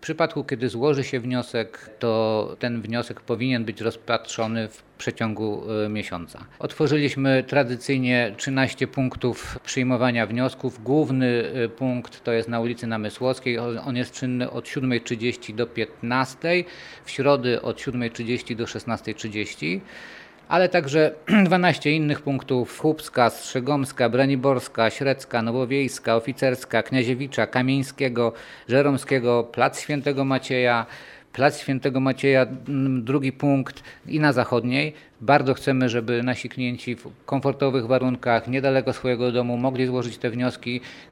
przypadku, kiedy złoży się wniosek, to ten wniosek powinien być rozpatrzony w przeciągu miesiąca. Otworzyliśmy tradycyjnie 13 punktów przyjmowania wniosków. Główny punkt to jest na ulicy Namysłowskiej. On jest czynny od 7:30 do 15:00, w środy od 7:30 do 16:30. Ale także 12 innych punktów: Chłopska, Strzegomska, Braniborska, Średzka, Nowowiejska, Oficerska, Kniaziewicza, Kamieńskiego, Żeromskiego, Plac Świętego Macieja, drugi punkt i na Zachodniej. Bardzo chcemy, żeby nasi klienci w komfortowych warunkach, niedaleko swojego domu mogli złożyć te wnioski.